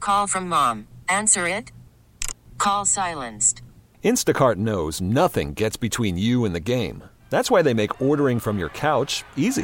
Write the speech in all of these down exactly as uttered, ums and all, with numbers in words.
Call from mom. Answer it. Call silenced. Instacart knows nothing gets between you and the game. That's why they make ordering from your couch easy.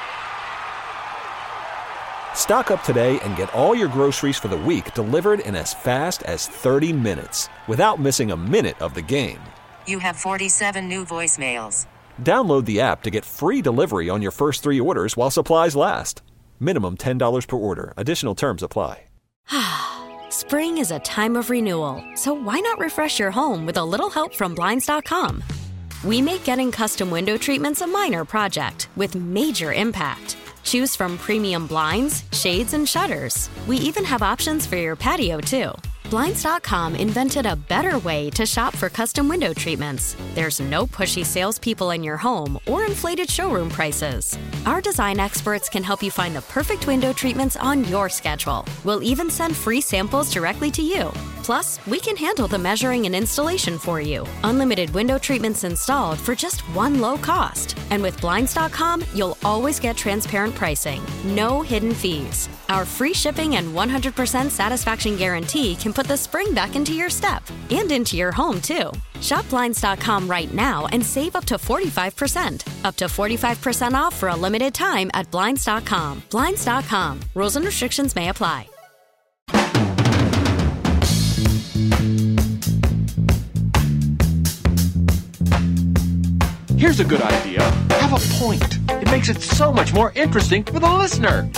Stock up today and get all your groceries for the week delivered in as fast as thirty minutes without missing a minute of the game. You have forty-seven new voicemails. Download the app to get free delivery on your first three orders while supplies last. Minimum ten dollars per order. Additional terms apply. Spring is a time of renewal, so why not refresh your home with a little help from Blinds dot com? We make getting custom window treatments a minor project with major impact. Choose from premium blinds, shades, and shutters. We even have options for your patio, too. Blinds dot com invented a better way to shop for custom window treatments. There's no pushy salespeople in your home or inflated showroom prices. Our design experts can help you find the perfect window treatments on your schedule. We'll even send free samples directly to you. Plus, we can handle the measuring and installation for you. Unlimited window treatments installed for just one low cost. And with Blinds dot com, you'll always get transparent pricing. No hidden fees. Our free shipping and one hundred percent satisfaction guarantee can put the spring back into your step and into your home, too. Shop Blinds dot com right now and save up to forty-five percent. Up to forty-five percent off for a limited time at Blinds dot com. Blinds dot com. Rules and restrictions may apply. Here's a good idea. Have a point. It makes it so much more interesting for the listener.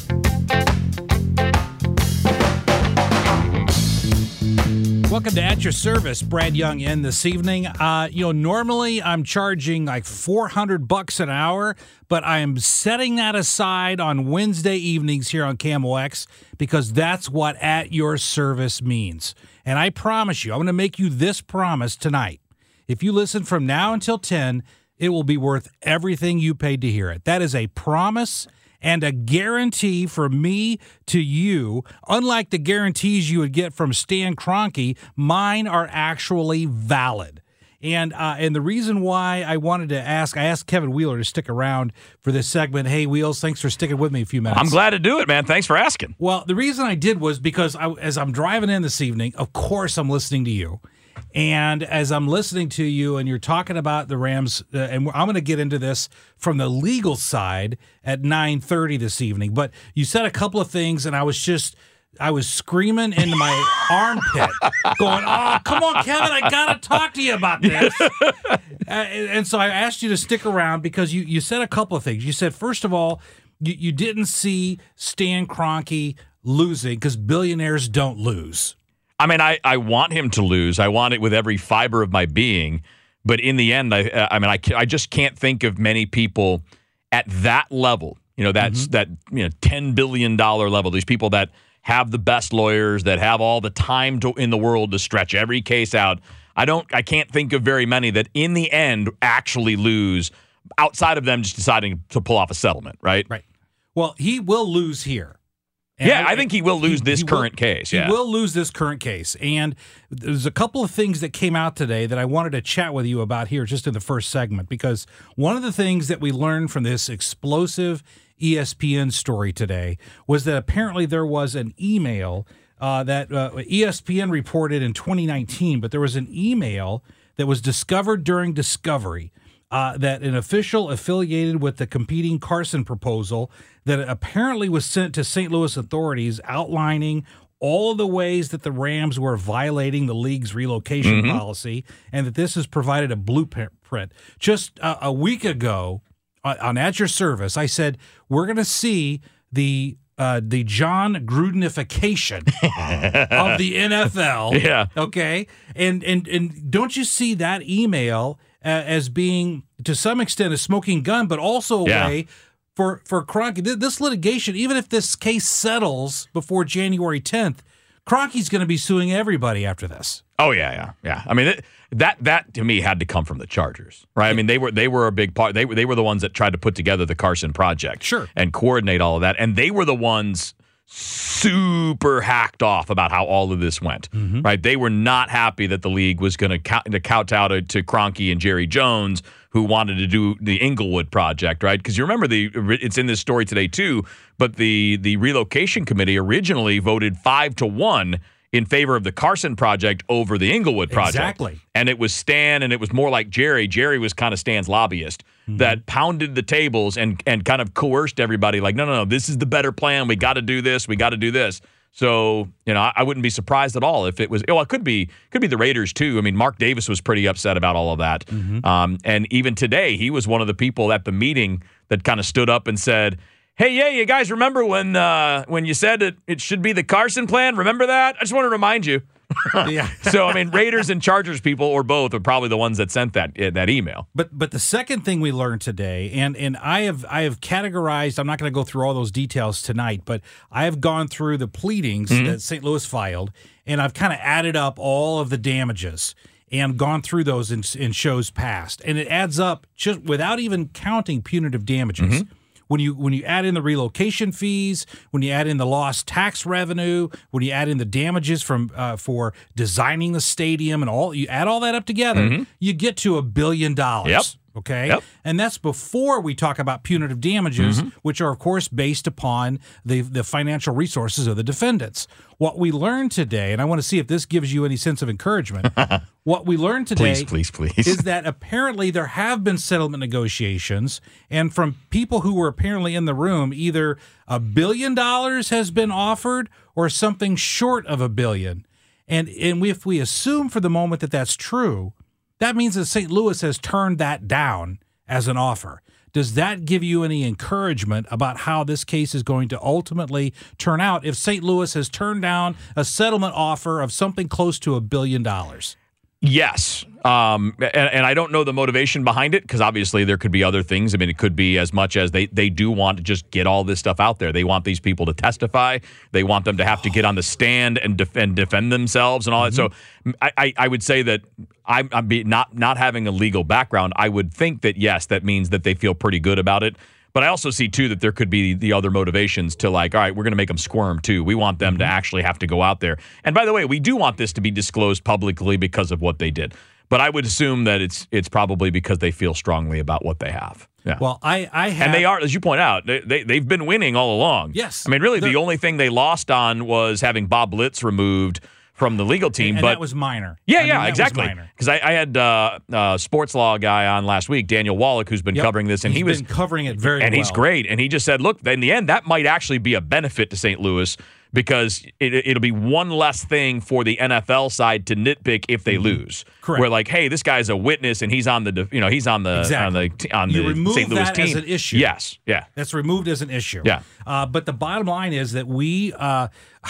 Welcome to At Your Service. Brad Young in this evening. Uh, you know, normally I'm charging like four hundred bucks an hour, but I am setting that aside on Wednesday evenings here on K M O X because that's what At Your Service means. And I promise you, I'm going to make you this promise tonight. If you listen from now until ten, it will be worth everything you paid to hear it. That is a promise and a guarantee from me to you. Unlike the guarantees you would get from Stan Kroenke, mine are actually valid. And uh, and the reason why I wanted to ask, I asked Kevin Wheeler to stick around for this segment. Hey, Wheels, thanks for sticking with me a few minutes. I'm glad to do it, man. Thanks for asking. Well, the reason I did was because I, as I'm driving in this evening, of course I'm listening to you. And as I'm listening to you and you're talking about the Rams, uh, and I'm going to get into this from the legal side at nine thirty this evening, but you said a couple of things and I was just, I was screaming into my armpit going, oh, come on, Kevin, I got to talk to you about this. uh, and, and so I asked you to stick around because you, you said a couple of things. You said, first of all, you, you didn't see Stan Kroenke losing because billionaires don't lose. I mean, I, I want him to lose. I want it with every fiber of my being. But in the end, I I mean, I, I just can't think of many people at that level, you know, that's mm-hmm. that, you know, ten billion dollars level, these people that have the best lawyers, that have all the time to, in the world to stretch every case out. I don't, I can't think of very many that in the end actually lose outside of them just deciding to pull off a settlement, right? Right. Well, he will lose here. And yeah, I, I think he will lose he, this he current will, case. Yeah. He will lose this current case. And there's a couple of things that came out today that I wanted to chat with you about here just in the first segment, because one of the things that we learned from this explosive E S P N story today was that apparently there was an email uh, that uh, E S P N reported in twenty nineteen, but there was an email that was discovered during discovery uh, that an official affiliated with the competing Carson proposal that apparently was sent to Saint Louis authorities outlining all of the ways that the Rams were violating the league's relocation mm-hmm. policy, and that this has provided a blueprint. Just uh, a week ago uh, on At Your Service, I said, we're going to see the uh, the John Grudenification of the N F L. Yeah. Okay? And, and, and don't you see that email uh, as being, to some extent, a smoking gun, but also a yeah. way For for Kroenke, this litigation, even if this case settles before January tenth, Kroenke's going to be suing everybody after this. Oh yeah, yeah, yeah. I mean it, that that to me had to come from the Chargers, right? I mean they were they were a big part. They were they were the ones that tried to put together the Carson project, sure, and coordinate all of that, and they were the ones super hacked off about how all of this went, mm-hmm. right? They were not happy that the league was going to count to kowtow to Kroenke and Jerry Jones, who wanted to do the Inglewood project, right? Because you remember the it's in this story today too, but the the relocation committee originally voted five to one in favor of the Carson project over the Inglewood project. Exactly. And it was Stan, and it was more like Jerry. Jerry was kind of Stan's lobbyist mm-hmm. that pounded the tables and and kind of coerced everybody like, no, no, no, this is the better plan. We got to do this. We got to do this. So, you know, I, I wouldn't be surprised at all if it was, well, it could be could be the Raiders too. I mean, Mark Davis was pretty upset about all of that. Mm-hmm. Um, and even today, he was one of the people at the meeting that kind of stood up and said, hey, yeah, you guys remember when uh, when you said it, it should be the Carson plan? Remember that? I just want to remind you. Yeah. So, I mean, Raiders and Chargers people, or both, are probably the ones that sent that uh, that email. But but the second thing we learned today, and and I have I have categorized, I'm not going to go through all those details tonight, but I have gone through the pleadings mm-hmm. that Saint Louis filed, and I've kind of added up all of the damages and gone through those in, in shows past. And it adds up just without even counting punitive damages. Mm-hmm. When you when you add in the relocation fees, when you add in the lost tax revenue, when you add in the damages from uh, for designing the stadium and all, you add all that up together, mm-hmm. you get to a billion dollars. Yep. Okay, yep. And that's before we talk about punitive damages, mm-hmm. which are of course based upon the the financial resources of the defendants. What we learned today, and I want to see if this gives you any sense of encouragement. What we learned today, please, please, please, is that apparently there have been settlement negotiations, and from people who were apparently in the room, either a billion dollars has been offered or something short of a billion. And and if we assume for the moment that that's true, that means that Saint Louis has turned that down as an offer. Does that give you any encouragement about how this case is going to ultimately turn out if Saint Louis has turned down a settlement offer of something close to a billion dollars? Yes. Um, and, and I don't know the motivation behind it, because obviously there could be other things. I mean, it could be as much as they, they do want to just get all this stuff out there. They want these people to testify. They want them to have to get on the stand and defend defend themselves and all mm-hmm. that. So I, I, I would say that I'm, I'm be, not not having a legal background, I would think that, yes, that means that they feel pretty good about it. But I also see, too, that there could be the other motivations to like, all right, we're going to make them squirm, too. We want them mm-hmm. to actually have to go out there. And by the way, we do want this to be disclosed publicly because of what they did. But I would assume that it's it's probably because they feel strongly about what they have. Yeah. Well, I, I have... And they are, as you point out, they, they, they've been winning all along. Yes. I mean, really, the only thing they lost on was having Bob Litz removed from the legal team. And, and but that was minor. Yeah, I mean, yeah, exactly. Because I, I had uh, uh, sports law guy on last week, Daniel Wallach, who's been yep. covering this, and he's he was been covering it very and well. he's great. And he just said, look, in the end, that might actually be a benefit to Saint Louis, because it, it'll be one less thing for the N F L side to nitpick if they mm-hmm. lose. Correct. Where like, hey, this guy's a witness and he's on the you know he's on the exactly. on the on you the remove Saint Louis that team as an issue. Yes, yeah, that's removed as an issue. Yeah, uh, but the bottom line is that we. Uh,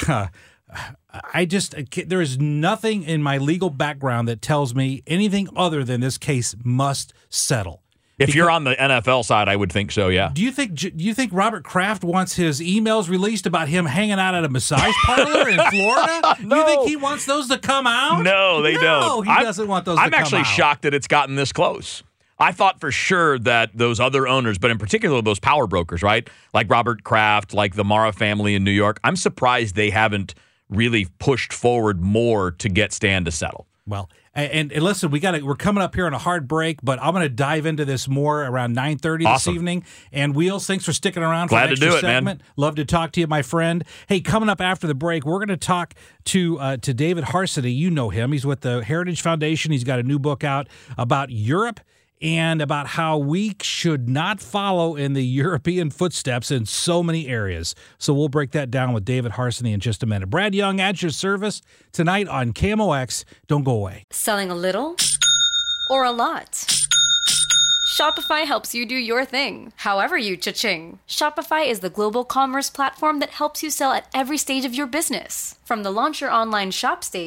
I just there is nothing in my legal background that tells me anything other than this case must settle. If because, you're on the N F L side, I would think so, yeah. Do you think do you think Robert Kraft wants his emails released about him hanging out at a massage parlor in Florida? No. You think he wants those to come out? No, they no, don't. No, he I'm, doesn't want those I'm to come out. I'm actually shocked that it's gotten this close. I thought for sure that those other owners, but in particular those power brokers, right? Like Robert Kraft, like the Mara family in New York, I'm surprised they haven't really pushed forward more to get Stan to settle. Well, and, and listen, we got to, we're coming up here on a hard break, but I'm going to dive into this more around nine thirty awesome. This evening. And Wheels, thanks for sticking around Glad for an extra to do it, segment. Man. Love to talk to you, my friend. Hey, coming up after the break, we're going to talk to uh, to David Harcity. You know him. He's with the Heritage Foundation. He's got a new book out about Europe and about how we should not follow in the European footsteps in so many areas. So we'll break that down with David Harcity in just a minute. Brad Young at your service tonight on K M O X. Don't go away. Selling a little or a lot? Shopify helps you do your thing, however you cha-ching. Shopify is the global commerce platform that helps you sell at every stage of your business. From the launch your online shop stage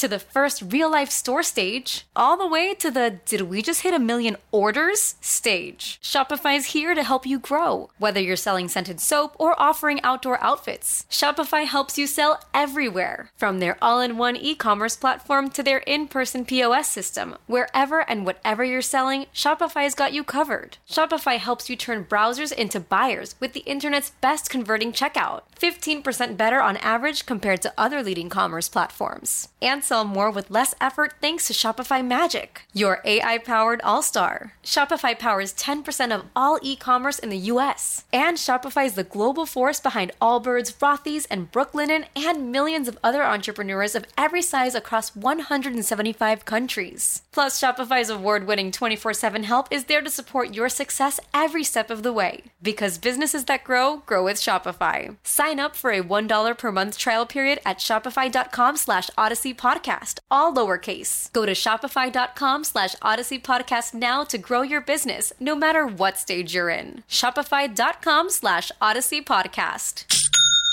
to the first real-life store stage, all the way to the did we just hit a million orders stage. Shopify is here to help you grow. Whether you're selling scented soap or offering outdoor outfits, Shopify helps you sell everywhere. From their all-in-one e-commerce platform to their in-person P O S system, wherever and whatever you're selling, Shopify's got you covered. Shopify helps you turn browsers into buyers with the internet's best converting checkout, fifteen percent better on average compared to other leading commerce platforms. And sell more with less effort thanks to Shopify Magic, your A I-powered all-star. Shopify powers ten percent of all e-commerce in the U S. And Shopify is the global force behind Allbirds, Rothy's, and Brooklinen, and millions of other entrepreneurs of every size across one hundred seventy-five countries. Plus, Shopify's award-winning twenty-four seven help is there to support your success every step of the way. Because businesses that grow, grow with Shopify. Sign up for a one dollar per month trial period at shopify.com slash Odyssey Podcast, all lowercase. Go to shopify.com slash Odyssey Podcast now to grow your business, no matter what stage you're in. Shopify.com slash Odyssey Podcast.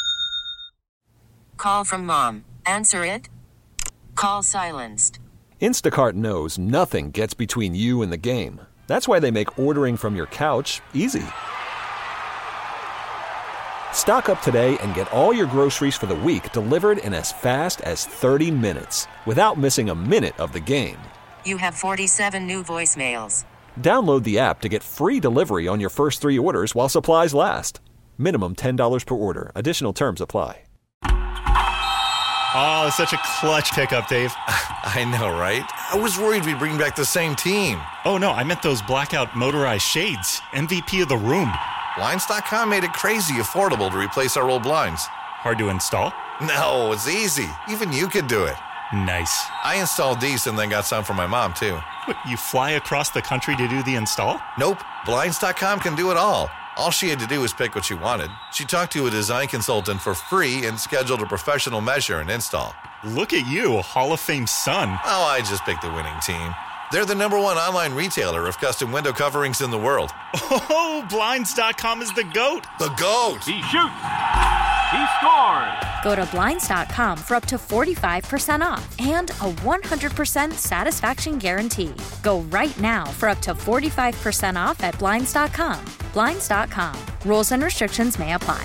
Call from mom. Answer it. Call silenced. Instacart knows nothing gets between you and the game. That's why they make ordering from your couch easy. Stock up today and get all your groceries for the week delivered in as fast as thirty minutes without missing a minute of the game. You have forty-seven new voicemails. Download the app to get free delivery on your first three orders while supplies last. Minimum ten dollars per order. Additional terms apply. Oh, it's such a clutch pickup, Dave. I know, right? I was worried we'd bring back the same team. Oh, no, I meant those blackout motorized shades. M V P of the room. Blinds dot com made it crazy affordable to replace our old blinds. Hard to install? No, it's easy. Even you could do it. Nice. I installed these and then got some for my mom, too. What, you fly across the country to do the install? Nope. Blinds dot com can do it all. All she had to do was pick what she wanted. She talked to a design consultant for free and scheduled a professional measure and install. Look at you, a Hall of Fame son. Oh, I just picked the winning team. They're the number one online retailer of custom window coverings in the world. Oh, Blinds dot com is the GOAT. The GOAT! He shoots! He scores! Go to Blinds dot com for up to forty-five percent off and a one hundred percent satisfaction guarantee. Go right now for up to forty-five percent off at Blinds dot com. Blinds dot com. Rules and restrictions may apply.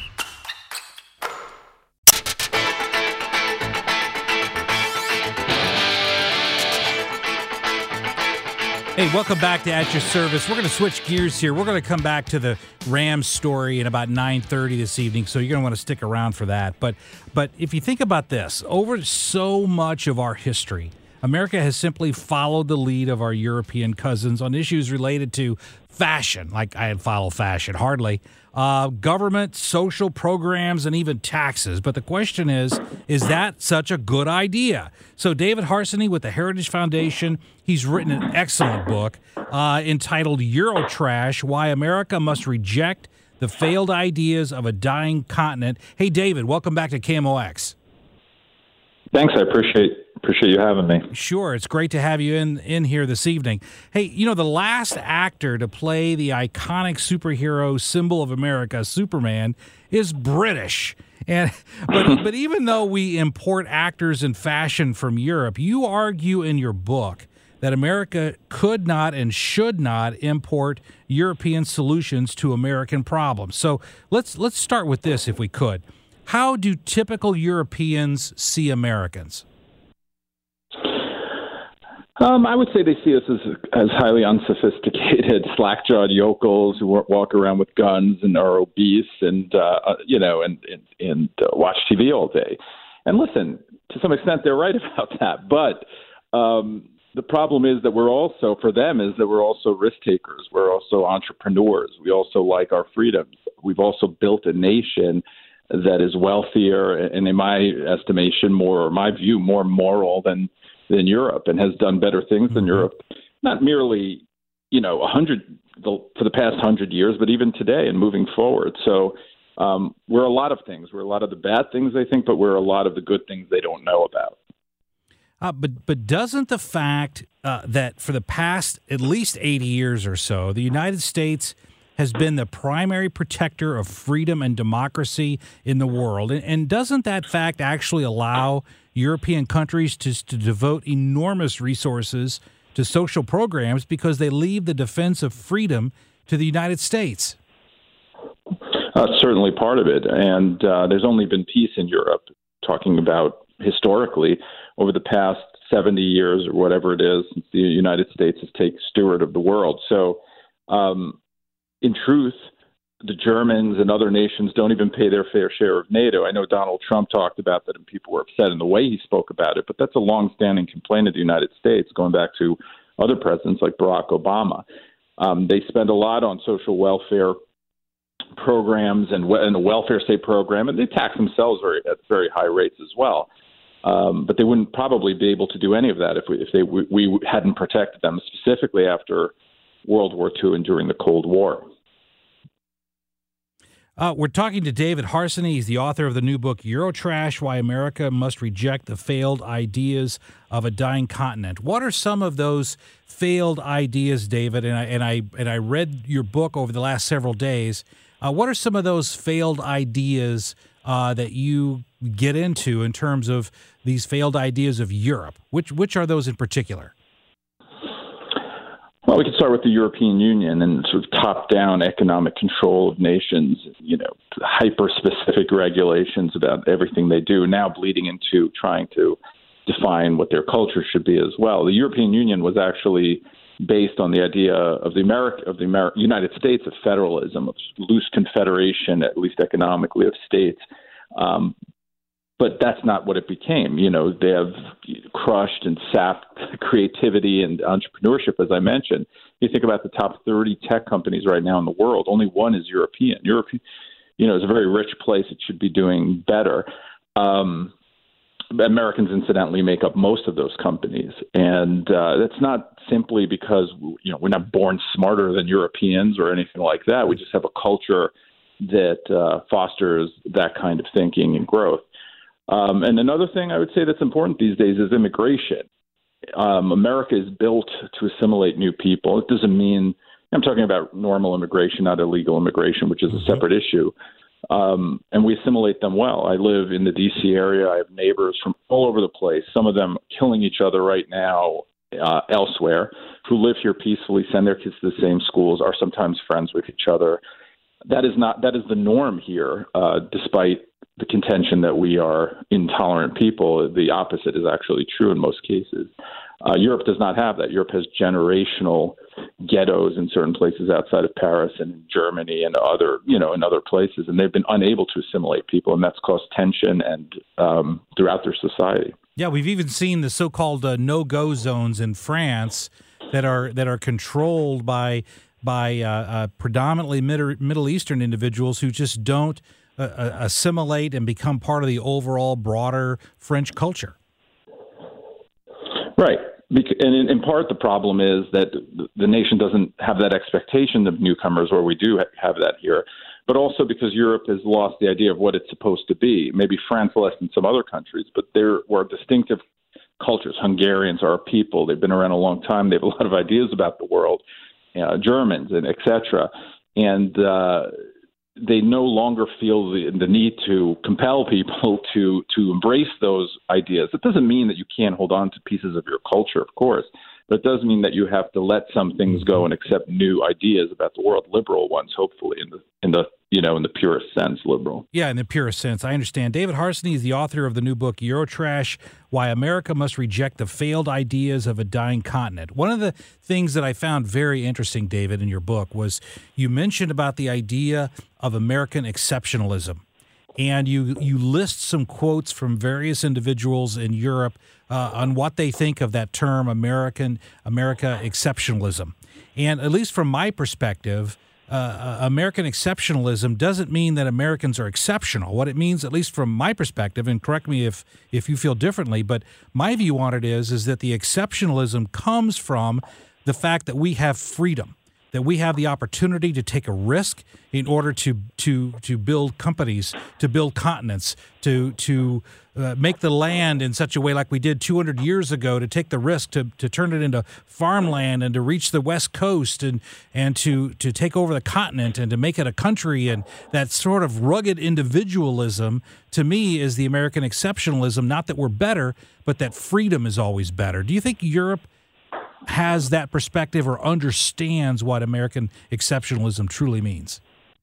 Hey, welcome back to At Your Service. We're going to switch gears here. We're going to come back to the Rams story in about nine thirty this evening, so you're going to want to stick around for that. But but if you think about this, over so much of our history, America has simply followed the lead of our European cousins on issues related to fashion, like I follow fashion, hardly, uh, government, social programs, and even taxes. But the question is, is that such a good idea? So David Harsanyi with the Heritage Foundation, he's written an excellent book uh, entitled Eurotrash, Why America Must Reject the Failed Ideas of a Dying Continent. Hey, David, welcome back to K M O X. Thanks. I appreciate appreciate you having me. Sure. It's great to have you in, in here this evening. Hey, you know, the last actor to play the iconic superhero symbol of America, Superman, is British. And but but even though we import actors and fashion from Europe, you argue in your book that America could not and should not import European solutions to American problems. So let's let's start with this, if we could. How do typical Europeans see Americans? Um, I would say they see us as as highly unsophisticated, slack-jawed yokels who walk around with guns and are obese and uh, you know and and, and uh, watch T V all day. And listen, to some extent, they're right about that. But um, the problem is that we're also, for them, is that we're also risk takers. We're also entrepreneurs. We also like our freedoms. We've also built a nation that is wealthier and, in my estimation, more, or my view, more moral than than Europe, and has done better things than Europe. Not merely, you know, a hundred for the past hundred years, but even today and moving forward. So um, we're a lot of things. We're a lot of the bad things, I think, but we're a lot of the good things they don't know about. Uh, but but doesn't the fact uh, that for the past at least eighty years or so, the United States has been the primary protector of freedom and democracy in the world, and, and doesn't that fact actually allow European countries to, to devote enormous resources to social programs because they leave the defense of freedom to the United States. That's certainly part of it. And uh, there's only been peace in Europe, talking about historically over the past seventy years or whatever it is, since the United States has taken steward of the world. So um, in truth, the Germans and other nations don't even pay their fair share of NATO. I know Donald Trump talked about that and people were upset in the way he spoke about it, but that's a longstanding complaint of the United States, going back to other presidents like Barack Obama. Um, they spend a lot on social welfare programs and, and the welfare state program, and they tax themselves very, at very high rates as well. Um, but they wouldn't probably be able to do any of that if we, if they we, we hadn't protected them, specifically after World War Two and during the Cold War. Uh, we're talking to David Harsanyi. He's the author of the new book, Eurotrash, Why America Must Reject the Failed Ideas of a Dying Continent. What are some of those failed ideas, David? And I and I and I read your book over the last several days. Uh, what are some of those failed ideas uh, that you get into in terms of these failed ideas of Europe? Which which are those in particular? Well, we could start with the European Union and sort of top-down economic control of nations, you know, hyper-specific regulations about everything they do, now bleeding into trying to define what their culture should be as well. The European Union was actually based on the idea of the America, of the Amer- United States of federalism, of loose confederation, at least economically, of states. Um, But that's not what it became. You know, they have crushed and sapped creativity and entrepreneurship, as I mentioned. You think about the top thirty tech companies right now in the world, only one is European. Europe, you know, is a very rich place. It should be doing better. Um, Americans, incidentally, make up most of those companies. And uh, that's not simply because, you know, we're not born smarter than Europeans or anything like that. We just have a culture that uh, fosters that kind of thinking and growth. Um, and another thing I would say that's important these days is immigration. Um, America is built to assimilate new people. It doesn't mean – I'm talking about normal immigration, not illegal immigration, which is a separate issue. Um, and we assimilate them well. I live in the D C area. I have neighbors from all over the place, some of them killing each other right now uh, elsewhere, who live here peacefully, send their kids to the same schools, are sometimes friends with each other. That is not – that is the norm here, uh, despite – the contention that we are intolerant people. The opposite is actually true in most cases. Uh, Europe does not have that. Europe has generational ghettos in certain places outside of Paris and in Germany and other, you know, in other places, and they've been unable to assimilate people, and that's caused tension and um, throughout their society. Yeah, we've even seen the so-called uh, no-go zones in France that are that are controlled by by uh, uh, predominantly Mid- Middle Eastern individuals who just don't Uh, assimilate and become part of the overall broader French culture. Right. And in, in part, the problem is that the nation doesn't have that expectation of newcomers, where we do have that here, but also because Europe has lost the idea of what it's supposed to be. Maybe France less than some other countries, but there were distinctive cultures. Hungarians are a people. They've been around a long time. They have a lot of ideas about the world, uh, Germans, and et cetera. And uh they no longer feel the, the need to compel people to to embrace those ideas. It doesn't mean that you can't hold on to pieces of your culture, of course, but it does mean that you have to let some things go and accept new ideas about the world, liberal ones, hopefully, in the in the you know in the purest sense, liberal. Yeah, in the purest sense, I understand. David Harsanyi is the author of the new book, Eurotrash, Why America Must Reject the Failed Ideas of a Dying Continent. One of the things that I found very interesting, David, in your book was you mentioned about the idea of American exceptionalism. And you, you list some quotes from various individuals in Europe uh, on what they think of that term, American America exceptionalism. And at least from my perspective, uh, American exceptionalism doesn't mean that Americans are exceptional. What it means, at least from my perspective, and correct me if if you feel differently, but my view on it is is that the exceptionalism comes from the fact that we have freedom. that we have the opportunity to take a risk in order to to to build companies, to build continents, to to uh, make the land in such a way like we did two hundred years ago, to take the risk to to turn it into farmland and to reach the West Coast and and to to take over the continent and to make it a country. And that sort of rugged individualism, to me, is the American exceptionalism. Not that we're better, but that freedom is always better. Do you think Europe has that perspective or understands what American exceptionalism truly means?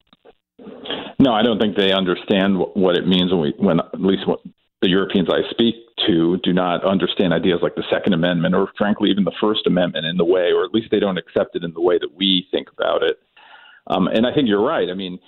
No, I don't think they understand what it means when we, when at least what the Europeans I speak to do not understand ideas like the Second Amendment or, frankly, even the First Amendment in the way, or at least they don't accept it in the way that we think about it. Um, and I think you're right. I mean,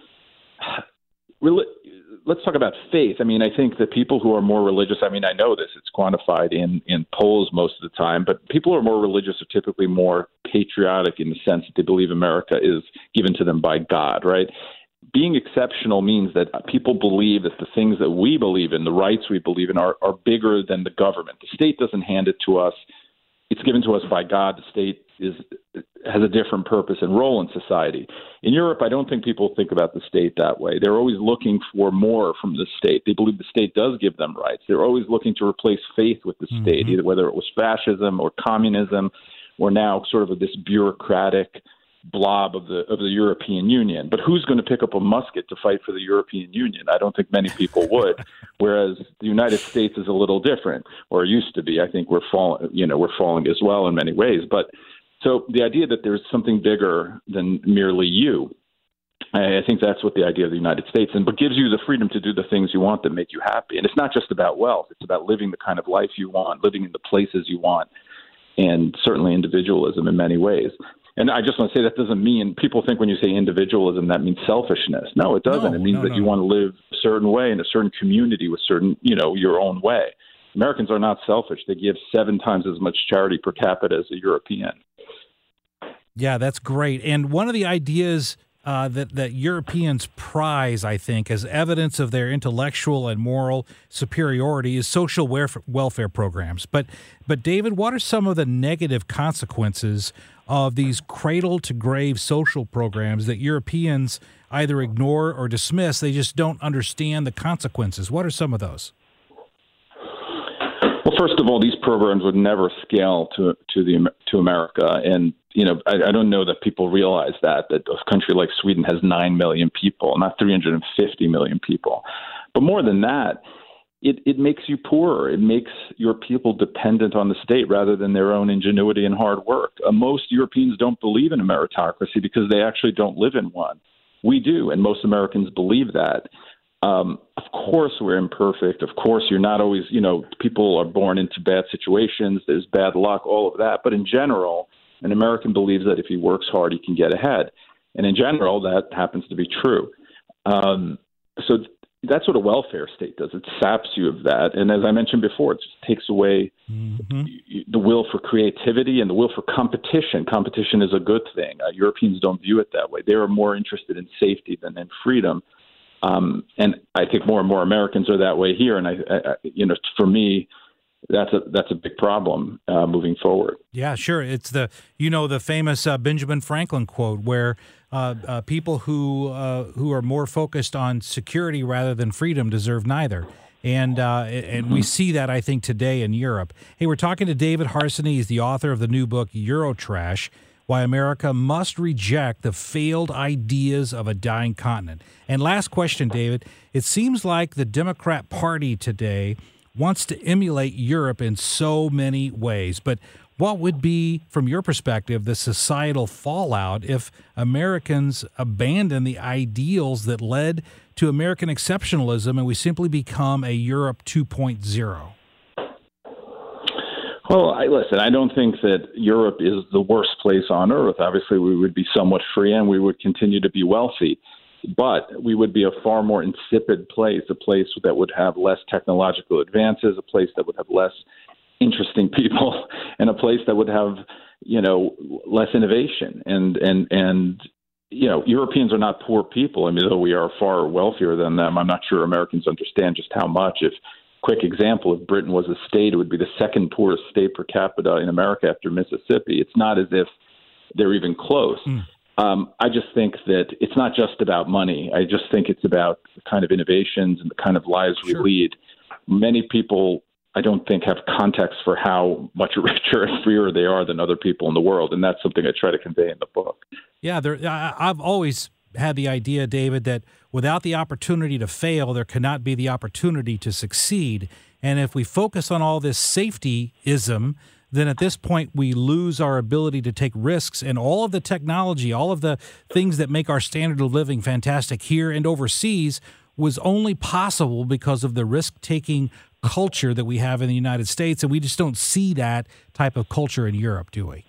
really, let's talk about faith. I mean, I think that people who are more religious, I mean, I know this, it's quantified in, in polls most of the time, but people who are more religious are typically more patriotic in the sense that they believe America is given to them by God, right? Being exceptional means that people believe that the things that we believe in, the rights we believe in, are, are bigger than the government. The state doesn't hand it to us. It's given to us by God. The state is has a different purpose and role in society. In Europe, I don't think people think about the state that way. They're always looking for more from the state. They believe the state does give them rights. They're always looking to replace faith with the state, mm-hmm. either whether it was fascism or communism or now sort of this bureaucratic blob of the of the European Union. But who's going to pick up a musket to fight for the European Union? I don't think many people would. Whereas the United States is a little different, or used to be. I think we're falling, you know, we're falling as well in many ways. But so the idea that there's something bigger than merely you, I think that's what the idea of the United States, and but gives you the freedom to do the things you want that make you happy. And it's not just about wealth; it's about living the kind of life you want, living in the places you want, and certainly individualism in many ways. And I just want to say that doesn't mean, people think when you say individualism, that means selfishness. No, it doesn't. No, it means no, that no. you want to live a certain way in a certain community with certain, you know, your own way. Americans are not selfish. They give seven times as much charity per capita as a European. Yeah, that's great. And one of the ideas uh, that, that Europeans prize, I think, as evidence of their intellectual and moral superiority is social welfare, welfare programs. But, but David, what are some of the negative consequences of these cradle-to-grave social programs that Europeans either ignore or dismiss? They just don't understand the consequences. What are some of those? Well, first of all, these programs would never scale to to the to America, and you know I, I don't know that people realize that that a country like Sweden has nine million people, not three hundred fifty million people. But more than that, it it makes you poorer. It makes your people dependent on the state rather than their own ingenuity and hard work. Uh, most Europeans don't believe in a meritocracy because they actually don't live in one. We do, and most Americans believe that. Um, of course, we're imperfect. Of course, you're not always, you know, people are born into bad situations. There's bad luck, all of that. But in general, an American believes that if he works hard, he can get ahead. And in general, that happens to be true. Um, so that's what a welfare state does. It saps you of that. And as I mentioned before, it just takes away mm-hmm. the will for creativity and the will for competition. Competition is a good thing. Uh, Europeans don't view it that way. They are more interested in safety than in freedom. Um, and I think more and more Americans are that way here. And I, I you know, for me, that's a that's a big problem uh, moving forward. Yeah, sure. It's the you know the famous uh, Benjamin Franklin quote where uh, uh, people who uh, who are more focused on security rather than freedom deserve neither. And uh, and we see that, I think, today in Europe. Hey, we're talking to David Harsanyi. He's the author of the new book Eurotrash: Why America Must Reject the Failed Ideas of a Dying Continent. And last question, David. It seems like the Democrat Party today wants to emulate Europe in so many ways. But what would be, from your perspective, the societal fallout if Americans abandon the ideals that led to American exceptionalism and we simply become a Europe two point oh? Well, I, listen, I don't think that Europe is the worst place on earth. Obviously, we would be somewhat free and we would continue to be wealthy. But we would be a far more insipid place, a place that would have less technological advances, a place that would have less interesting people, and a place that would have, you know, less innovation. And, and, and you know, Europeans are not poor people. I mean, though we are far wealthier than them, I'm not sure Americans understand just how much. If quick example, if Britain was a state, it would be the second poorest state per capita in America after Mississippi. It's not as if they're even close. Mm. Um, I just think that it's not just about money. I just think it's about the kind of innovations and the kind of lives we Sure. lead. Many people, I don't think, have context for how much richer and freer they are than other people in the world, and that's something I try to convey in the book. Yeah, there, I, I've always had the idea, David, that without the opportunity to fail, there cannot be the opportunity to succeed. And if we focus on all this safety-ism, then at this point we lose our ability to take risks, and all of the technology, all of the things that make our standard of living fantastic here and overseas was only possible because of the risk-taking culture that we have in the United States, and we just don't see that type of culture in Europe, do we?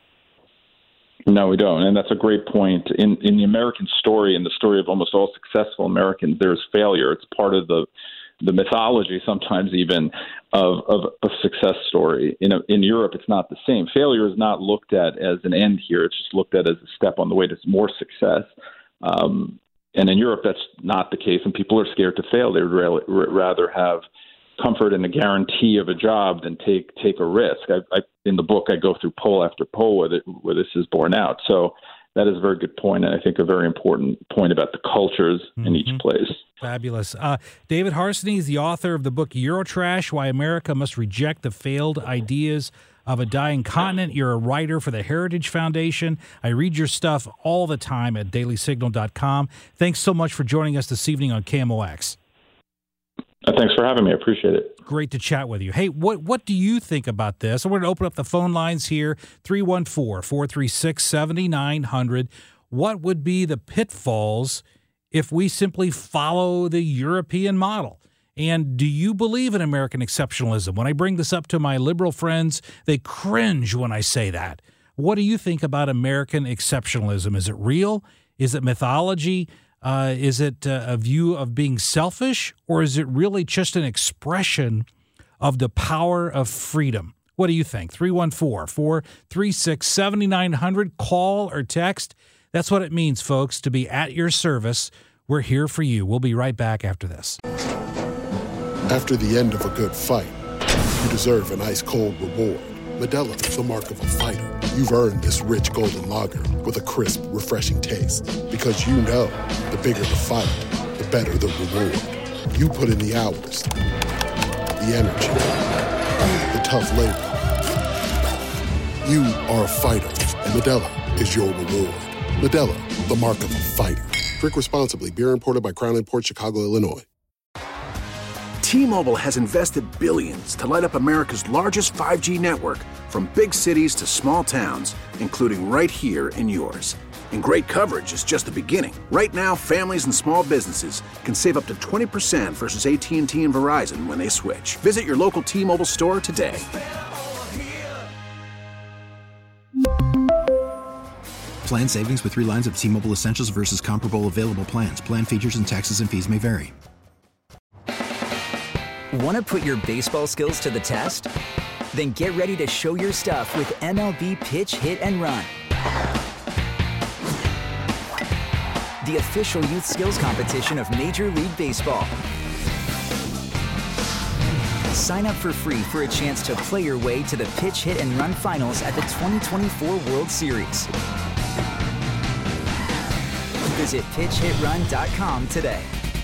No, we don't. And that's a great point. In in the American story, in the story of almost all successful Americans, there's failure. It's part of the the mythology, sometimes even, of, of a success story. In, a, in Europe, it's not the same. Failure is not looked at as an end here. It's just looked at as a step on the way to more success. Um, and in Europe, that's not the case, and people are scared to fail. They would ra- rather have comfort and a guarantee of a job than take take a risk. I, I, in the book, I go through poll after poll where, it, where this is borne out. So that is a very good point, and I think a very important point about the cultures mm-hmm. in each place. Fabulous. Uh, David Harsanyi is the author of the book Eurotrash, Why America Must Reject the Failed Ideas of a Dying Continent. You're a writer for the Heritage Foundation. I read your stuff all the time at daily signal dot com. Thanks so much for joining us this evening on K M O X. Uh, thanks for having me. I appreciate it. Great to chat with you. Hey, what what do you think about this? We're going to open up the phone lines here, three one four, four three six, seven nine zero zero. What would be the pitfalls if we simply follow the European model? And do you believe in American exceptionalism? When I bring this up to my liberal friends, they cringe when I say that. What do you think about American exceptionalism? Is it real? Is it mythology? Uh, is it uh, a view of being selfish, or is it really just an expression of the power of freedom? What do you think? three one four, four three six, seven nine zero zero. Call or text. That's what it means, folks, to be at your service. We're here for you. We'll be right back after this. After the end of a good fight, you deserve an ice-cold reward. Modelo is the mark of a fighter. You've earned this rich golden lager with a crisp, refreshing taste. Because you know, the bigger the fight, the better the reward. You put in the hours, the energy, the tough labor. You are a fighter, and Modelo is your reward. Modelo, the mark of a fighter. Drink responsibly. Beer imported by Crown Imports, Chicago, Illinois. T-Mobile has invested billions to light up America's largest five G network, from big cities to small towns, including right here in yours. And great coverage is just the beginning. Right now, families and small businesses can save up to twenty percent versus A T and T and Verizon when they switch. Visit your local T-Mobile store today. Plan savings with three lines of T-Mobile Essentials versus comparable available plans. Plan features and taxes and fees may vary. Want to put your baseball skills to the test? Then get ready to show your stuff with M L B Pitch, Hit, and Run. The official youth skills competition of Major League Baseball. Sign up for free for a chance to play your way to the Pitch, Hit, and Run finals at the twenty twenty-four World Series. Visit pitch hit run dot com today.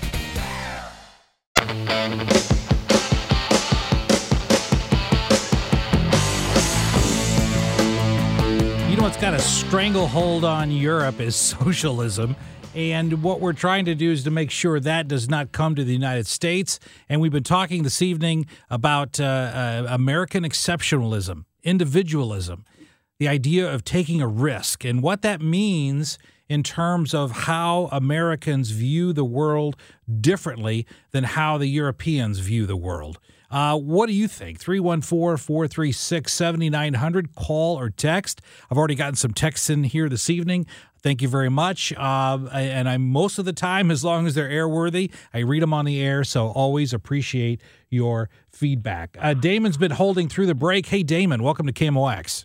You know what's got a stranglehold on Europe is socialism. And what we're trying to do is to make sure that does not come to the United States. And we've been talking this evening about uh, uh, American exceptionalism, individualism, the idea of taking a risk, and what that means in terms of how Americans view the world differently than how the Europeans view the world. Uh, what do you think? three one four, four three six, seven nine zero zero. Call or text. I've already gotten some texts in here this evening. Thank you very much. Uh, and I most of the time, as long as they're airworthy, I read them on the air, so always appreciate your feedback. Uh, Damon's been holding through the break. Hey, Damon, welcome to K M O X.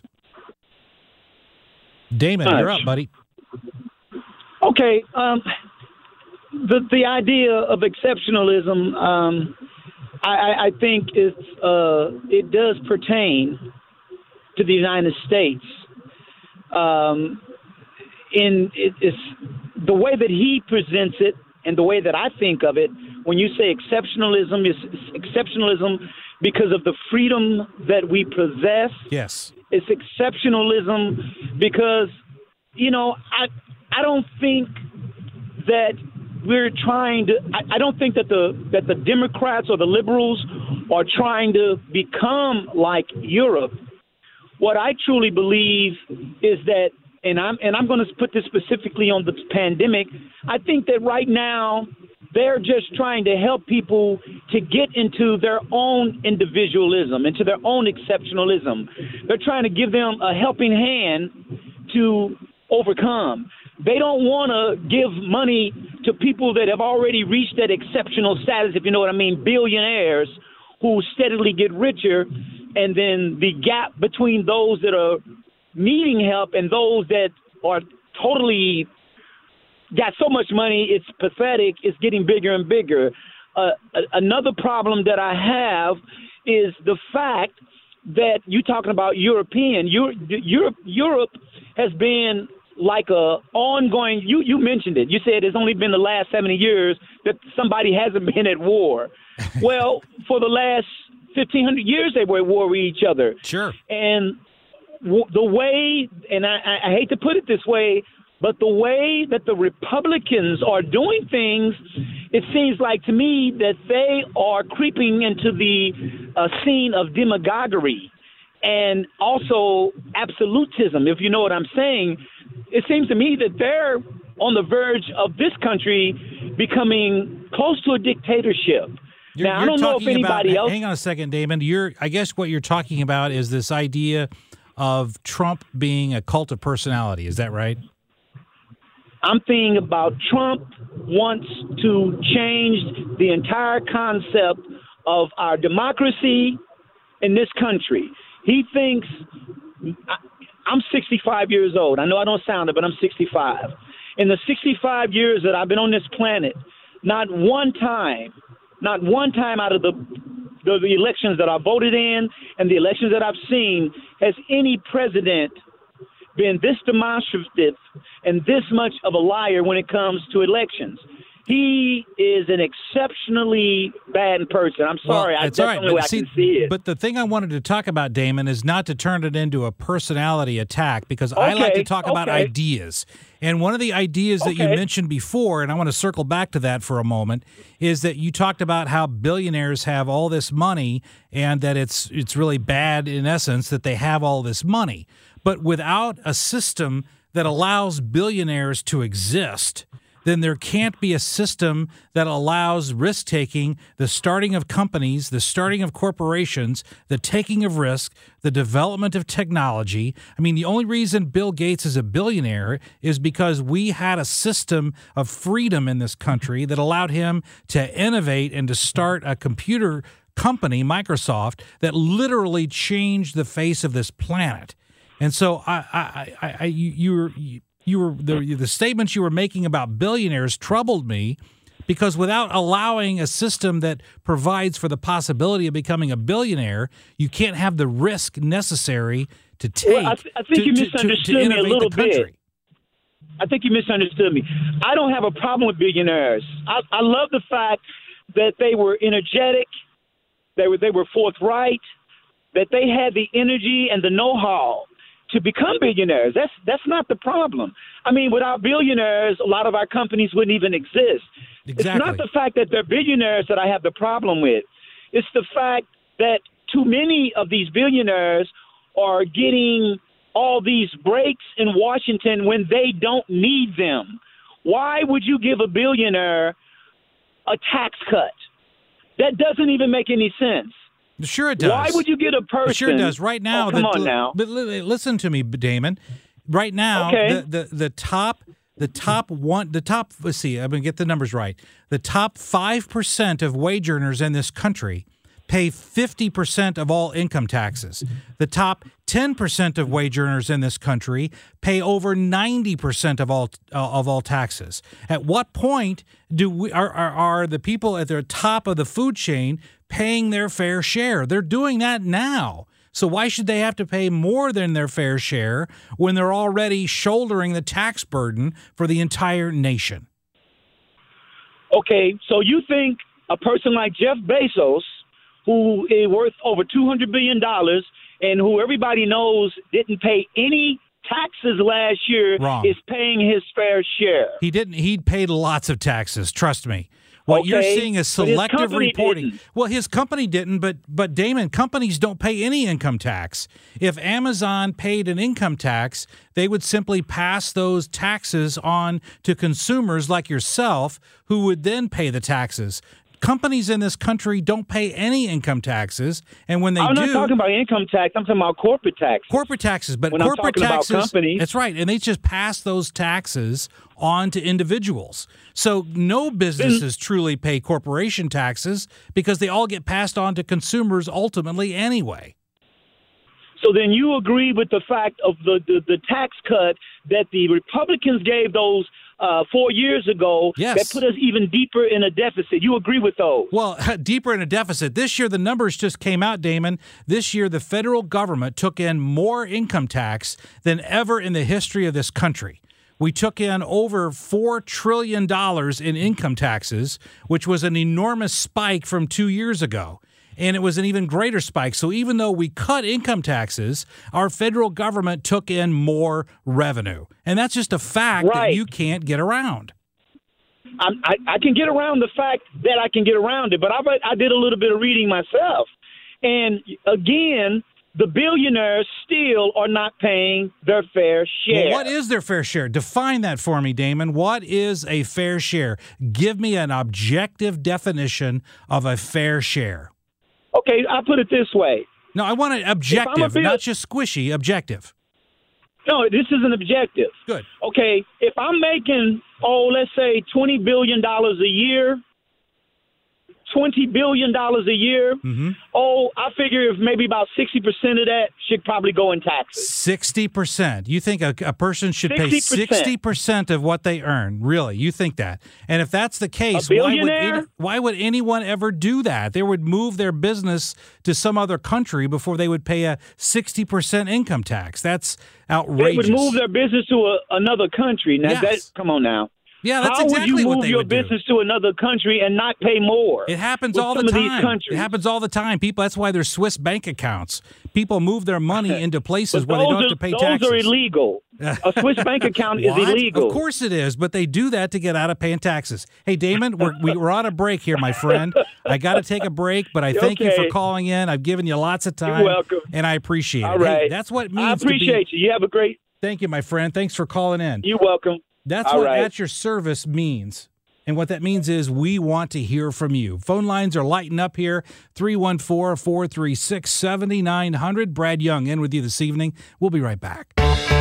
Damon, Hi. You're up, buddy. Okay. Um, the the idea of exceptionalism, um, I, I think it's, uh, it does pertain to the United States. Um, in it, it's the way that he presents it and the way that I think of it. When you say exceptionalism, is exceptionalism because of the freedom that we possess. Yes, it's exceptionalism because you know I I don't think that we're trying to. I, I don't think that the that the Democrats or the liberals are trying to become like Europe. What I truly believe is that, and I'm and I'm going to put this specifically on the pandemic. I think that right now they're just trying to help people to get into their own individualism, into their own exceptionalism. They're trying to give them a helping hand to overcome. They don't want to give money to people that have already reached that exceptional status, if you know what I mean, billionaires who steadily get richer, and then the gap between those that are needing help and those that are totally got so much money, it's pathetic, it's getting bigger and bigger. Uh, another problem that I have is the fact that you're talking about European. Europe, Europe has been like a ongoing, you, you mentioned it. You said it's only been the last seventy years that somebody hasn't been at war. Well, for the last fifteen hundred years, they were at war with each other. Sure. And w- the way, and I, I hate to put it this way, but the way that the Republicans are doing things, it seems like to me that they are creeping into the uh, scene of demagoguery and also absolutism, if you know what I'm saying. It seems to me that they're on the verge of this country becoming close to a dictatorship. You're, now, you're I don't know if anybody about, else... Hang on a second, Damon. You're, I guess what you're talking about is this idea of Trump being a cult of personality. Is that right? I'm thinking about Trump wants to change the entire concept of our democracy in this country. He thinks... I, I'm sixty-five years old. I know I don't sound it, but I'm sixty-five. In the sixty-five years that I've been on this planet, not one time, not one time out of the, the the elections that I voted in and the elections that I've seen has any president been this demonstrative and this much of a liar when it comes to elections. He is an exceptionally bad person. I'm sorry. Well, I, it's that's all right, the only way but I see, can see it. But the thing I wanted to talk about, Damon, is not to turn it into a personality attack, because I like to talk okay. about ideas. And one of the ideas that Okay. you mentioned before, and I want to circle back to that for a moment, is that you talked about how billionaires have all this money and that it's it's really bad, in essence, that they have all this money. But without a system that allows billionaires to exist, then there can't be a system that allows risk-taking, the starting of companies, the starting of corporations, the taking of risk, the development of technology. I mean, the only reason Bill Gates is a billionaire is because we had a system of freedom in this country that allowed him to innovate and to start a computer company, Microsoft, that literally changed the face of this planet. And so I, I, I, I you, you're... You, You were the, the statements you were making about billionaires troubled me, because without allowing a system that provides for the possibility of becoming a billionaire, you can't have the risk necessary to take well, I, th- I think to, you to, misunderstood to, to me a innovate little the country. bit. I think you misunderstood me. I don't have a problem with billionaires. I, I love the fact that they were energetic, they were they were forthright, that they had the energy and the know-how to become billionaires. That's that's not the problem. I mean, without billionaires, a lot of our companies wouldn't even exist. Exactly. It's not the fact that they're billionaires that I have the problem with. It's the fact that too many of these billionaires are getting all these breaks in Washington when they don't need them. Why would you give a billionaire a tax cut? That doesn't even make any sense. Sure it does. Why would you get a person? Sure it does. Right now, oh, come the, on now. But listen to me, Damon. Right now, okay. the, the the top the top one the top. Let's see. I'm going to get the numbers right. The top five percent of wage earners in this country pay fifty percent of all income taxes. The top ten percent of wage earners in this country pay over ninety percent of all uh, of all taxes. At what point do we are, are are the people at the top of the food chain paying their fair share? They're doing that now. So why should they have to pay more than their fair share when they're already shouldering the tax burden for the entire nation? Okay, so you think a person like Jeff Bezos, who is worth over two hundred billion dollars and who everybody knows didn't pay any taxes last year, Wrong. is paying his fair share? He didn't. He paid lots of taxes. Trust me. What okay, you're seeing is but his selective company reporting. didn't. Well, his company didn't, but but Damon, companies don't pay any income tax. If Amazon paid an income tax, they would simply pass those taxes on to consumers like yourself, who would then pay the taxes. Companies in this country don't pay any income taxes, and when they I'm do, not talking about income tax. I'm talking about corporate tax. Corporate taxes, but when corporate I'm talking taxes. about companies. That's right, and they just pass those taxes on to individuals. So no businesses truly pay corporation taxes because they all get passed on to consumers ultimately anyway. So then you agree with the fact of the, the, the tax cut that the Republicans gave those uh, four years ago Yes. that put us even deeper in a deficit. You agree with those? Well, deeper in a deficit. This year, the numbers just came out, Damon. This year, the federal government took in more income tax than ever in the history of this country. We took in over four trillion dollars in income taxes, which was an enormous spike from two years ago. And it was an even greater spike. So even though we cut income taxes, our federal government took in more revenue. And that's just a fact Right. that you can't get around. I'm, I, I can get around the fact that I can get around it, but I, read- I did a little bit of reading myself. And again, the billionaires still are not paying their fair share. Well, what is their fair share? Define that for me, Damon. What is a fair share? Give me an objective definition of a fair share. Okay, I'll put it this way. No, I want it objective, bill- not just squishy, objective. No, this is an objective. Good. Okay, if I'm making, oh, let's say twenty billion dollars a year, twenty billion dollars a year, Mm-hmm. oh, I figure if maybe about sixty percent of that should probably go in taxes. sixty percent. You think a, a person should pay sixty percent. sixty percent of what they earn? Really? You think that? And if that's the case, A why would, billionaire? any, why would anyone ever do that? They would move their business to some other country before they would pay a sixty percent income tax. That's outrageous. They would move their business to a, another country. Now, Yes. that, come on now. Yeah, that's How exactly would you what move they your would do. business to another country and not pay more? It happens with all the some of these time. countries? It happens all the time. People. That's why there's Swiss bank accounts. People move their money into places But where they don't those have to are- pay those taxes. are illegal. A Swiss bank account is What? illegal. Of course it is, but they do that to get out of paying taxes. Hey, Damon, we're, we- we're on a break here, my friend. I got to take a break, but I thank you for Okay. calling in. I've given you lots of time. You're welcome. And I appreciate All it. Hey, right. that's what it means I appreciate to be, you. You have a great. Thank you, my friend. Thanks for calling in. You're welcome. That's All what right. at your service means. And what that means is we want to hear from you. Phone lines are lighting up here. three one four, four three six, seven nine zero zero. Brad Young in with you this evening. We'll be right back.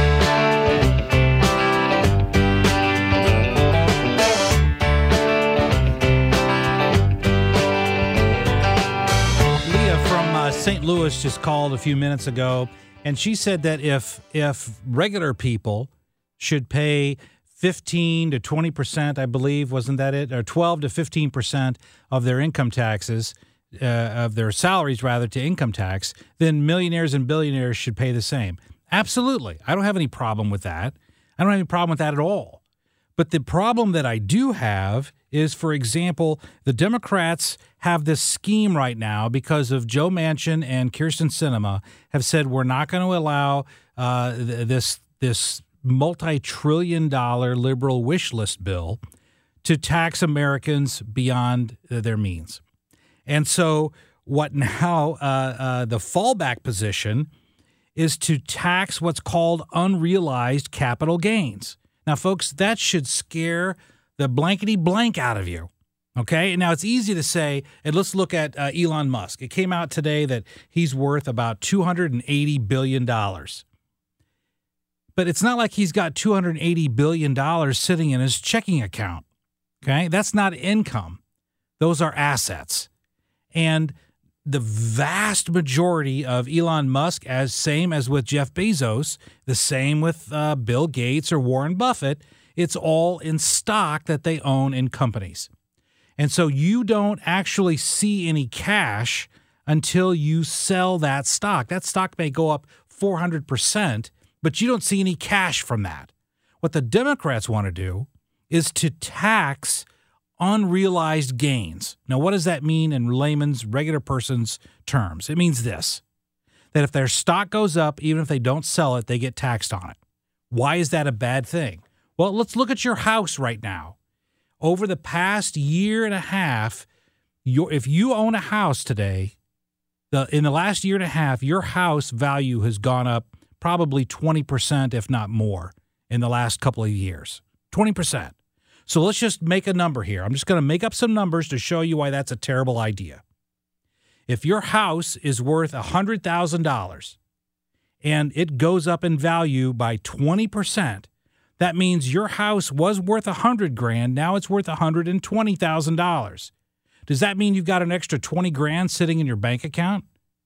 Leah from uh, Saint Louis just called a few minutes ago, and she said that if if regular people should pay fifteen to twenty percent, I believe, wasn't that it? Or twelve to fifteen percent of their income taxes, uh, of their salaries rather, to income tax, then millionaires and billionaires should pay the same. Absolutely. I don't have any problem with that. I don't have any problem with that at all. But the problem that I do have is, for example, the Democrats have this scheme right now because of Joe Manchin and Kyrsten Sinema have said we're not going to allow uh, th- this this multi-trillion dollar liberal wish list bill to tax Americans beyond uh, their means. And so what now uh, uh, the fallback position is to tax what's called unrealized capital gains. Now, folks, that should scare the blankety blank out of you. Okay. Now, it's easy to say, and let's look at uh, Elon Musk. It came out today that he's worth about two hundred eighty billion dollars. But it's not like he's got two hundred eighty billion dollars sitting in his checking account. Okay. That's not income. Those are assets. And the vast majority of Elon Musk, as same as with Jeff Bezos, the same with uh, Bill Gates or Warren Buffett, it's all in stock that they own in companies. And so you don't actually see any cash until you sell that stock. That stock may go up four hundred percent, but you don't see any cash from that. What the Democrats want to do is to tax unrealized gains. Now, what does that mean in layman's, regular person's terms? It means this, that if their stock goes up, even if they don't sell it, they get taxed on it. Why is that a bad thing? Well, let's look at your house right now. Over the past year and a half, your, if you own a house today, the, in the last year and a half, your house value has gone up probably twenty percent, if not more, in the last couple of years. twenty percent. So let's just make a number here. I'm just going to make up some numbers to show you why that's a terrible idea. If your house is worth one hundred thousand dollars and it goes up in value by twenty percent, that means your house was worth one hundred grand. Now it's worth one hundred twenty thousand dollars. Does that mean you've got an extra twenty grand sitting in your bank account?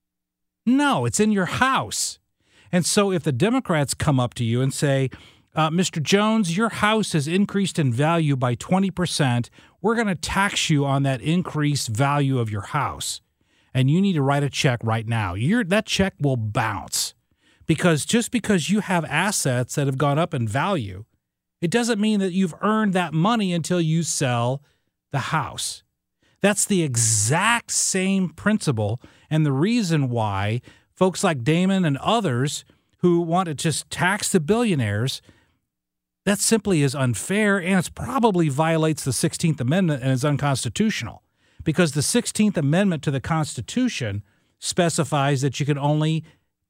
No, it's in your house. And so if the Democrats come up to you and say, uh, Mister Jones, your house has increased in value by twenty percent. We're going to tax you on that increased value of your house. And you need to write a check right now. Your, that check will bounce. Because just because you have assets that have gone up in value, it doesn't mean that you've earned that money until you sell the house. That's the exact same principle, and the reason why folks like Damon and others who want to just tax the billionaires, that simply is unfair, and it probably violates the sixteenth Amendment and is unconstitutional, because the sixteenth Amendment to the Constitution specifies that you can only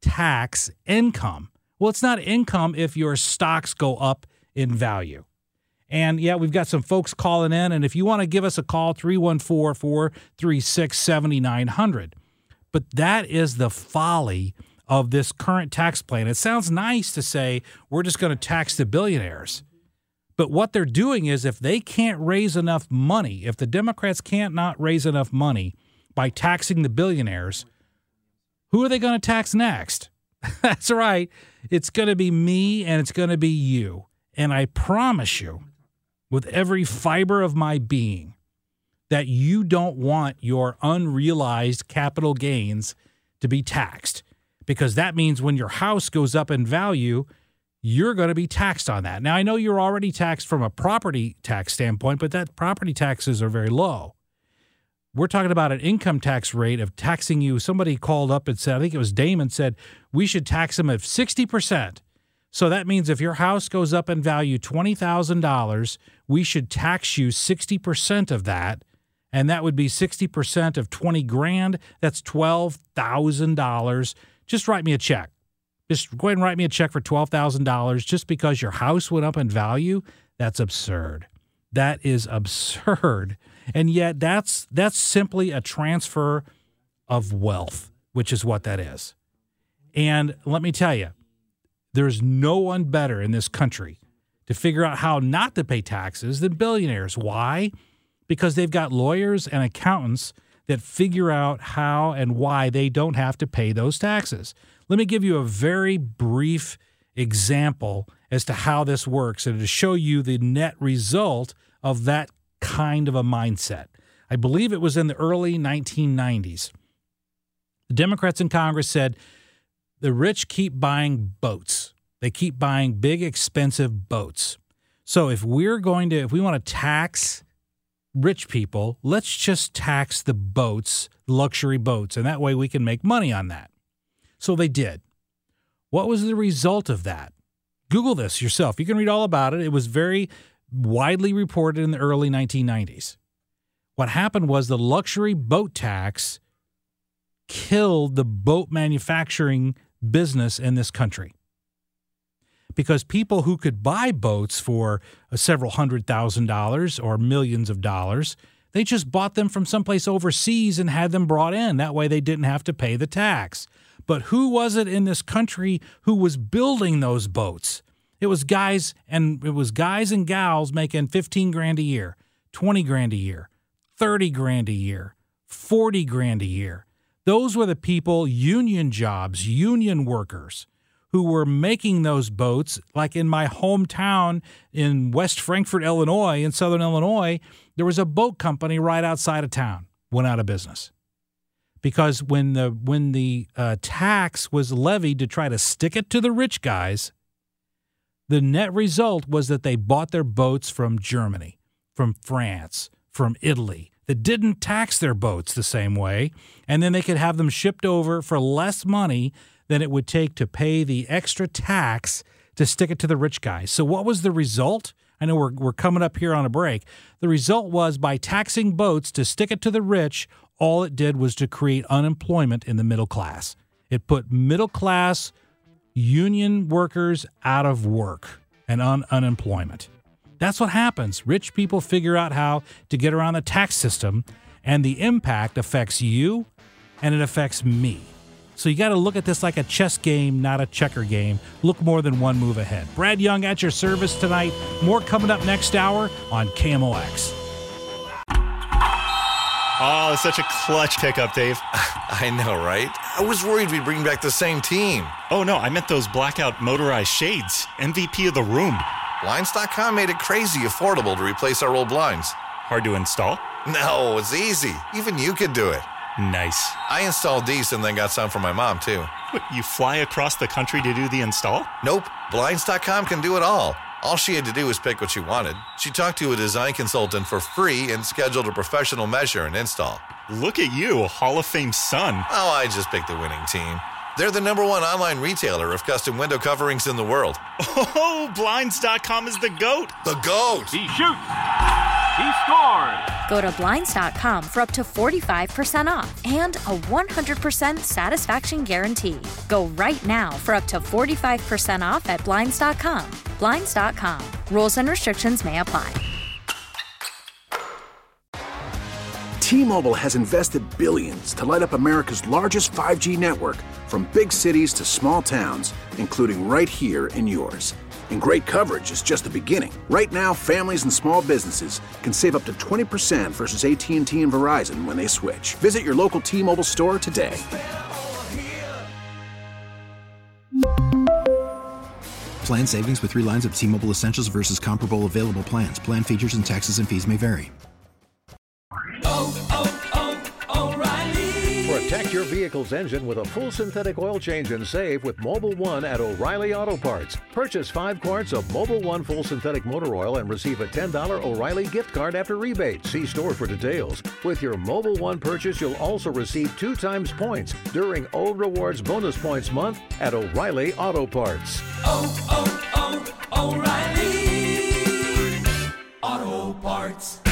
tax income. Well, it's not income if your stocks go up in value. And yeah, we've got some folks calling in, and if you want to give us a call, three one four, four three six, seven nine zero zero. But that is the folly of this current tax plan. It sounds nice to say we're just going to tax the billionaires. But what they're doing is if they can't raise enough money, if the Democrats can't not raise enough money by taxing the billionaires, who are they going to tax next? That's right. It's going to be me and it's going to be you. And I promise you, with every fiber of my being, that you don't want your unrealized capital gains to be taxed, because that means when your house goes up in value, you're going to be taxed on that. Now, I know you're already taxed from a property tax standpoint, but that property taxes are very low. We're talking about an income tax rate of taxing you. Somebody called up and said, I think it was Damon, said, we should tax them at sixty percent. So that means if your house goes up in value twenty thousand dollars, we should tax you sixty percent of that. And that would be sixty percent of twenty grand. That's twelve thousand dollars. Just write me a check. Just go ahead and write me a check for twelve thousand dollars just because your house went up in value. That's absurd. That is absurd. And yet that's that's simply a transfer of wealth, which is what that is. And let me tell you, there's no one better in this country to figure out how not to pay taxes than billionaires. Why? Because they've got lawyers and accountants that figure out how and why they don't have to pay those taxes. Let me give you a very brief example as to how this works and to show you the net result of that kind of a mindset. I believe it was in the early nineteen nineties. The Democrats in Congress said the rich keep buying boats. They keep buying big, expensive boats. So if we're going to, if we want to tax rich people, let's just tax the boats, luxury boats, and that way we can make money on that. So they did. What was the result of that? Google this yourself. You can read all about it. It was very widely reported in the early nineteen nineties. What happened was the luxury boat tax killed the boat manufacturing business in this country, because people who could buy boats for several hundred thousand dollars or millions of dollars, they just bought them from someplace overseas and had them brought in. That way they didn't have to pay the tax. But who was it in this country who was building those boats? It was guys and it was guys and gals making fifteen grand a year, twenty grand a year, thirty grand a year, forty grand a year. Those were the people, union jobs, union workers, who were making those boats. Like in my hometown in West Frankfort, Illinois, in southern Illinois, there was a boat company right outside of town, went out of business. because when the when the uh, tax was levied to try to stick it to the rich guys, the net result was that they bought their boats from Germany, from France, from Italy, that didn't tax their boats the same way, and then they could have them shipped over for less money than it would take to pay the extra tax to stick it to the rich guys. So what was the result? I know we're we're coming up here on a break. The result was by taxing boats to stick it to the rich, all it did was to create unemployment in the middle class. It put middle class union workers out of work and on unemployment. That's what happens. Rich people figure out how to get around the tax system, and the impact affects you and it affects me. So you got to look at this like a chess game, not a checker game. Look more than one move ahead. Brad Young at your service tonight. More coming up next hour on K M O X. Oh, such a clutch pickup, Dave. I know, right? I was worried we'd bring back the same team. Oh, no, I meant those blackout motorized shades. M V P of the room. Blinds dot com made it crazy affordable to replace our old blinds. Hard to install? No, it's easy. Even you could do it. Nice. I installed these and then got some for my mom, too. What, you fly across the country to do the install? Nope. Blinds dot com can do it all. All she had to do was pick what she wanted. She talked to a design consultant for free and scheduled a professional measure and install. Look at you, a Hall of Fame son. Oh, I just picked the winning team. They're the number one online retailer of custom window coverings in the world. Oh, Blinds dot com is the GOAT. The GOAT. He shoots. He scores. Go to Blinds dot com for up to forty-five percent off and a one hundred percent satisfaction guarantee. Go right now for up to forty-five percent off at Blinds dot com. Blinds dot com. Rules and restrictions may apply. T-Mobile has invested billions to light up America's largest five G network, from big cities to small towns, including right here in yours. And great coverage is just the beginning. Right now, families and small businesses can save up to twenty percent versus A T and T and Verizon when they switch. Visit your local T-Mobile store today. Plan savings with three lines of T-Mobile Essentials versus comparable available plans. Plan features and taxes and fees may vary. Oh, oh, oh, O'Reilly. Protect your vehicle's engine with a full synthetic oil change and save with Mobil one at O'Reilly Auto Parts. Purchase five quarts of Mobil one full synthetic motor oil and receive a ten dollars O'Reilly gift card after rebate. See store for details. With your Mobil one purchase, you'll also receive two times points during O Rewards Bonus Points Month at O'Reilly Auto Parts. Oh, oh, oh, O'Reilly Auto Parts.